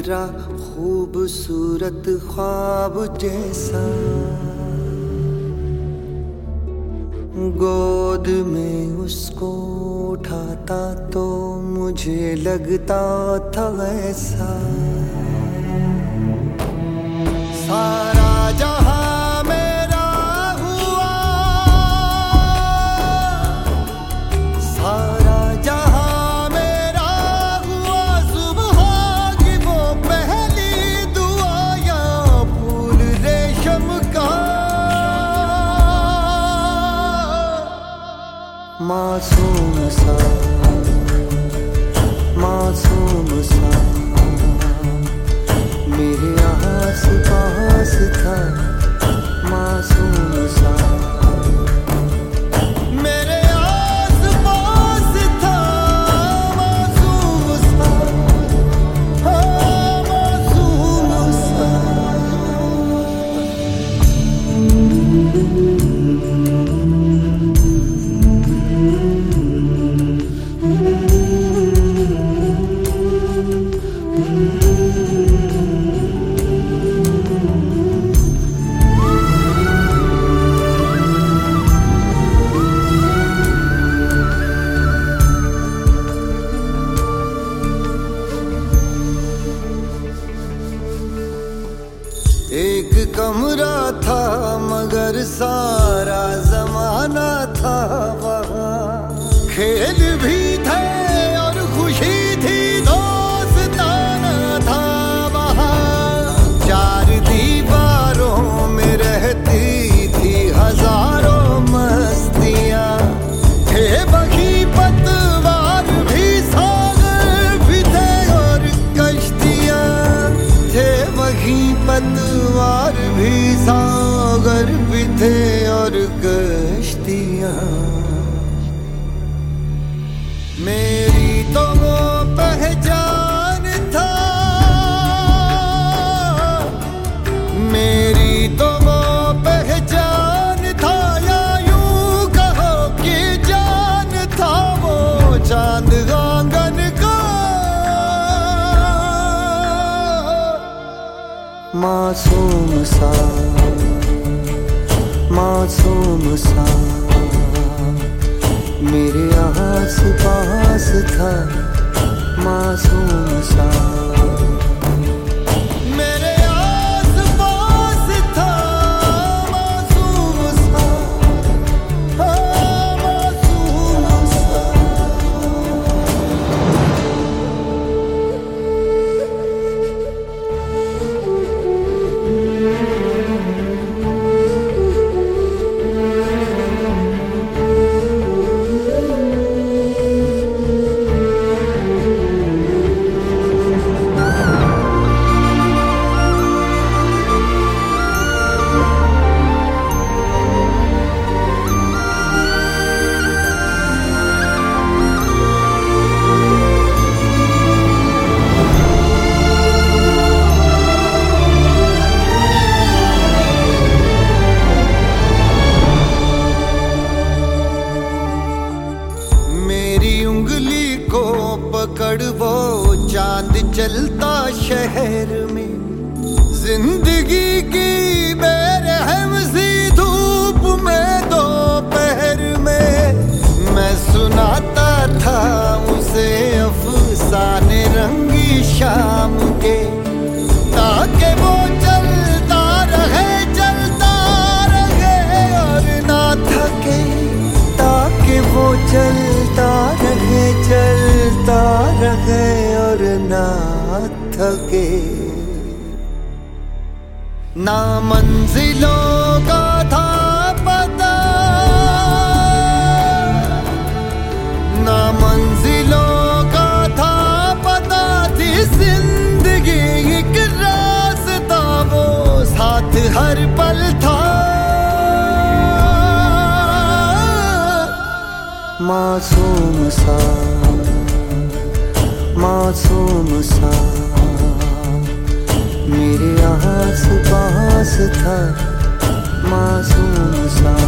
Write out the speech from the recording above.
तेरा खूबसूरत ख्वाब जैसा, गोद में उसको उठाता तो मुझे लगता था ऐसा, सारा जहां मेरा हुआ, सारा जहां मेरा हुआ, सुबह की वो पहली दुआ या फूल रेशम का, मासूम सा, मासूम सा मेरे आस पास था, मासूम सा मेरे आस पास था, मासूम सा, हाँ मासूम सा। एक कमरा था मगर सारा जमाना था वहाँ, खेल भी थे और खुशी थी, दोस्ताना था वहाँ, चार दीवारों में रहती थी हजारों मस्तियाँ, थे बगी पतवार भी, सागर भी थे और कश्तियाँ, थे बगी पतवार भी, सागर भी थे और कश्तियाँ। मेरी तो वो पहचान था, मेरी तो वो पहचान था, या यूं कहो कि जान था वो चांद आंगन का, मासूम सा, मासूम सा मेरे आस पास था, मासूम सा मेरे आस पास था, मासूम सा, हाँ मासूम सा। उंगली को पकड़ वो चांद चलता शहर में, जिंदगी की बेरहम सी धूप में दोपहर में, मैं सुनाता था उसे अफसाने रंगी शाम के, ताकि वो चलता रहे और ना थके, ताकि वो चलता रहे और ना थके, ना मंजिलों का था पता, ना मंजिलों का था पता, थी जिंदगी एक रास्ता वो साथ हर पल था, मासूम सा, मासूम सा मेरे आस पास था, मासूम सा।